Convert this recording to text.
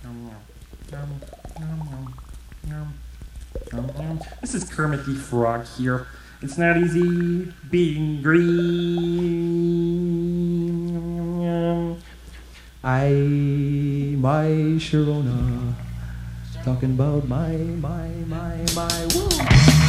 This is Kermit the Frog here. It's not easy being green. My Sharona, talking about my, woo.